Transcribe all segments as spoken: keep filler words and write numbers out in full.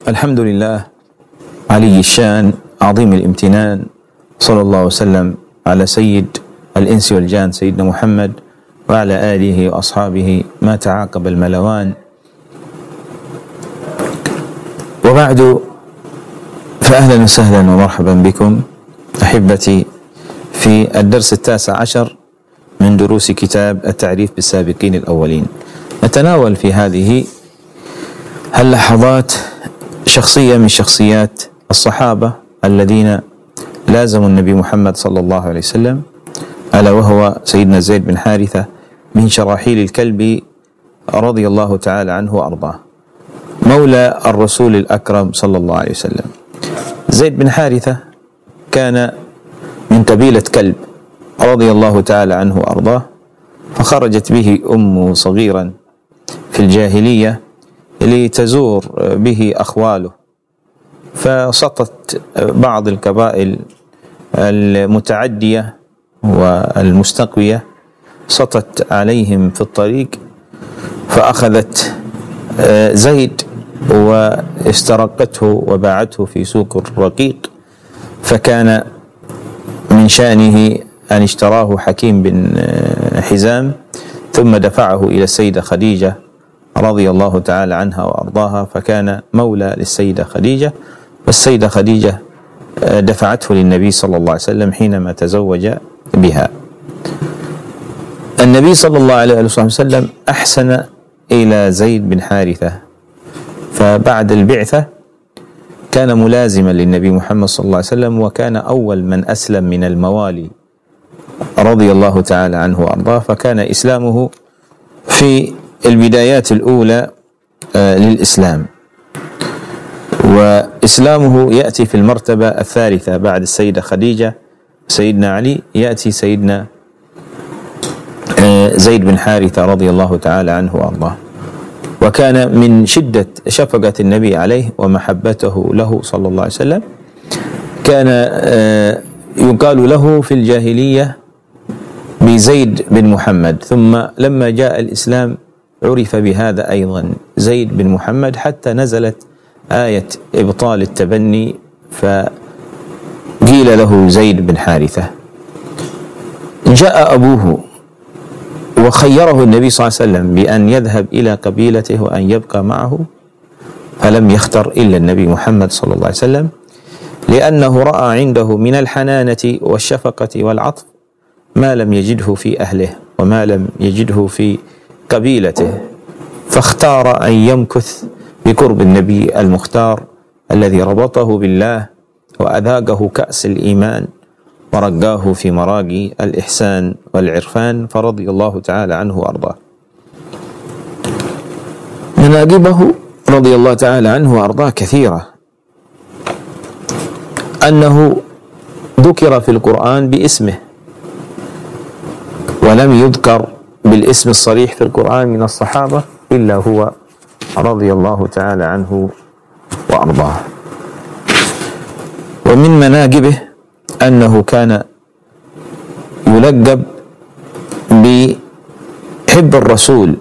الحمد لله علي الشان عظيم الامتنان، صلى الله وسلم على سيد الإنس والجان سيدنا محمد وعلى آله وأصحابه ما تعاقب الملوان. وبعد، فأهلا وسهلا ومرحبا بكم أحبتي في الدرس التاسع عشر من دروس كتاب التعريف بالسابقين الأولين. نتناول في هذه اللحظات شخصية من شخصيات الصحابة الذين لازموا النبي محمد صلى الله عليه وسلم، ألا وهو سيدنا زيد بن حارثة من شراحيل الكلبي رضي الله تعالى عنه وأرضاه، مولى الرسول الأكرم صلى الله عليه وسلم. زيد بن حارثة كان من قبيلة كلب رضي الله تعالى عنه وأرضاه، فخرجت به أمه صغيرا في الجاهلية لتزور به أخواله، فسطت بعض القبائل المتعدية والمستقوية سطت عليهم في الطريق، فأخذت زيد واسترقته وباعته في سوق الرقيق، فكان من شأنه أن اشتراه حكيم بن حزام ثم دفعه إلى السيدة خديجة رضي الله تعالى عنها وأرضاها، فكان مولى للسيدة خديجة، والسيدة خديجة دفعته للنبي صلى الله عليه وسلم حينما تزوج بها. النبي صلى الله عليه وسلم أحسن إلى زيد بن حارثة، فبعد البعثة كان ملازما للنبي محمد صلى الله عليه وسلم، وكان أول من أسلم من الموالي رضي الله تعالى عنه وأرضاه، فكان إسلامه في البدايات الأولى للإسلام، وإسلامه يأتي في المرتبة الثالثة بعد السيدة خديجة سيدنا علي، يأتي سيدنا زيد بن حارثة رضي الله تعالى عنه وأرضاه. وكان من شدة شفقة النبي عليه ومحبته له صلى الله عليه وسلم كان يقال له في الجاهلية بزيد بن محمد، ثم لما جاء الإسلام عرف بهذا أيضا زيد بن محمد، حتى نزلت آية إبطال التبني فقيل له زيد بن حارثة. جاء أبوه وخيره النبي صلى الله عليه وسلم بأن يذهب إلى قبيلته وأن يبقى معه، فلم يختر إلا النبي محمد صلى الله عليه وسلم، لأنه رأى عنده من الحنانة والشفقة والعطف ما لم يجده في أهله وما لم يجده في قبيلته، فاختار أن يمكث بقرب النبي المختار الذي ربطه بالله وأذاقه كأس الإيمان ورقاه في مراقي الإحسان والعرفان، فرضي الله تعالى عنه وأرضاه. مناقبه رضي الله تعالى عنه وأرضاه كثيرة، أنه ذكر في القرآن باسمه ولم يذكر بالاسم الصريح في القرآن من الصحابة إلا هو رضي الله تعالى عنه وأرضاه. ومن مناقبه أنه كان يلقب بحب الرسول،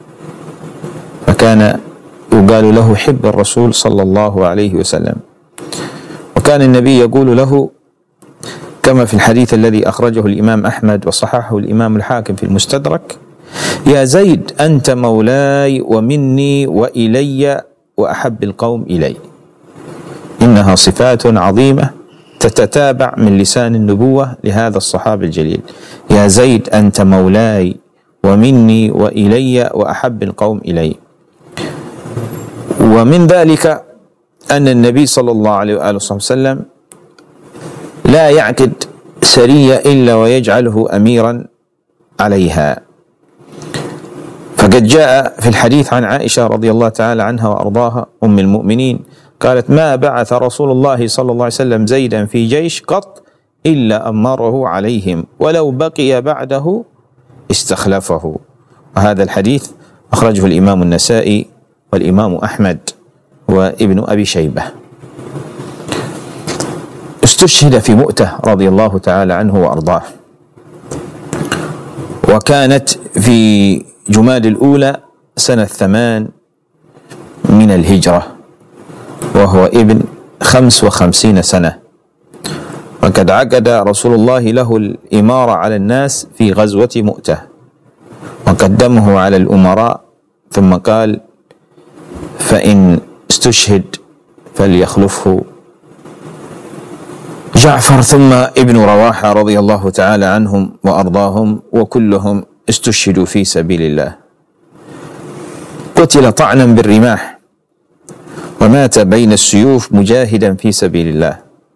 فكان يقال له حب الرسول صلى الله عليه وسلم. وكان النبي يقول له كما في الحديث الذي أخرجه الإمام أحمد وصححه الإمام الحاكم في المستدرك: يا زيد أنت مولاي ومني وإلي وأحب القوم إلي. إنها صفات عظيمة تتتابع من لسان النبوة لهذا الصحابي الجليل: يا زيد أنت مولاي ومني وإلي وأحب القوم إلي. ومن ذلك أن النبي صلى الله عليه وآله وسلم لا يعقد سرية إلا ويجعله أميرا عليها، فقد جاء في الحديث عن عائشة رضي الله تعالى عنها وأرضاها أم المؤمنين قالت: ما بعث رسول الله صلى الله عليه وسلم زيدا في جيش قط إلا أمره عليهم، ولو بقي بعده استخلفه. وهذا الحديث أخرجه الإمام النسائي والإمام أحمد وابن أبي شيبة. استشهد في مؤتة رضي الله تعالى عنه وأرضاه، وكانت في جماد الأولى سنة ثمان من الهجرة، وهو ابن خمس وخمسين سنة، وقد عقد رسول الله له الإمارة على الناس في غزوة مؤتة، وقدمه على الأمراء ثم قال: فإن استشهد فليخلفه جعفر. ثم ابن رواحة رضي الله تعالى عنهم وأرضاهم، وكلهم استشهدوا في سبيل الله. قتل طعنا بالرماح، ومات بين السيوف مجاهدا في سبيل الله.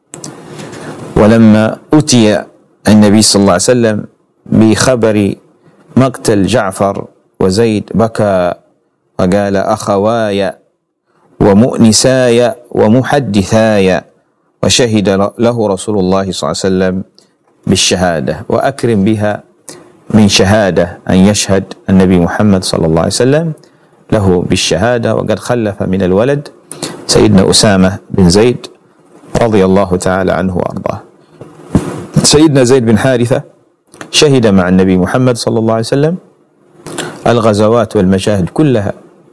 ولما أتي النبي صلى الله عليه وسلم بخبر مقتل جعفر وزيد بكى وقال: أخواي ومؤنساي ومحدثاي، وشهد له رسول الله صلى الله عليه وسلم بالشهادة، وأكرم بها من شهادة أن يشهد النبي محمد صلى الله عليه وسلم له بالشهادة. وقد خلف من الولد سيدنا أسامة بن زيد رضي الله تعالى عنه وأرضاه. سيدنا زيد بن حارثة شهد مع النبي محمد صلى الله عليه وسلم الغزوات والمشاهد كلها،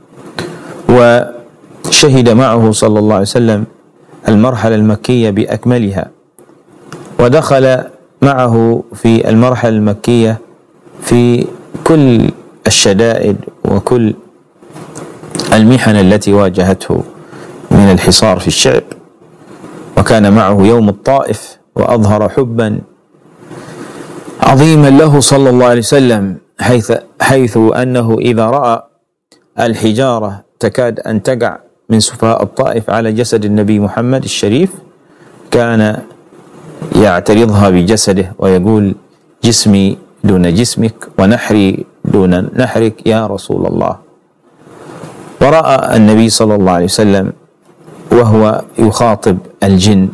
وشهد معه صلى الله عليه وسلم المرحلة المكية بأكملها، ودخل معه في المرحلة المكية في كل الشدائد وكل المحن التي واجهته من الحصار في الشعب، وكان معه يوم الطائف، وأظهر حبا عظيما له صلى الله عليه وسلم، حيث, حيث أنه إذا رأى الحجارة تكاد أن تقع من سفهاء الطائف على جسد النبي محمد الشريف كان يعترضها بجسده ويقول: جسمي دون جسمك ونحري دون نحرك يا رسول الله. ورأى النبي صلى الله عليه وسلم وهو يخاطب الجن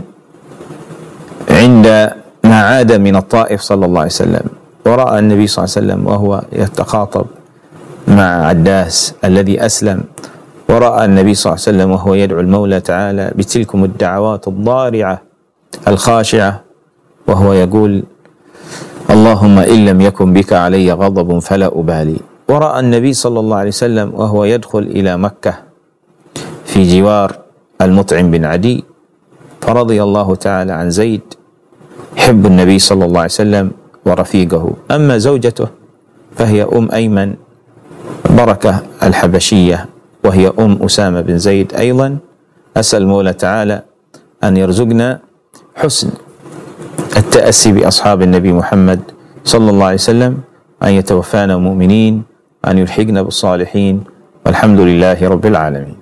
عند ما عاد من الطائف صلى الله عليه وسلم، ورأى النبي صلى الله عليه وسلم وهو يتخاطب مع عداس الذي أسلم، ورأى النبي صلى الله عليه وسلم وهو يدعو المولى تعالى بتلكم الدعوات الضارعة الخاشعة، وهو يقول: اللهم إن لم يكن بك علي غضب فلا أبالي. ورأى النبي صلى الله عليه وسلم وهو يدخل إلى مكة في جوار المطعم بن عدي، فرضي الله تعالى عن زيد حب النبي صلى الله عليه وسلم ورفيقه. أما زوجته فهي أم أيمن بركة الحبشية، وهي أم أسامة بن زيد أيضا. أسأل المولى تعالى أن يرزقنا حسن التأسي بأصحاب النبي محمد صلى الله عليه وسلم، أن يتوفانا مؤمنين، أن يلحقنا بالصالحين، والحمد لله رب العالمين.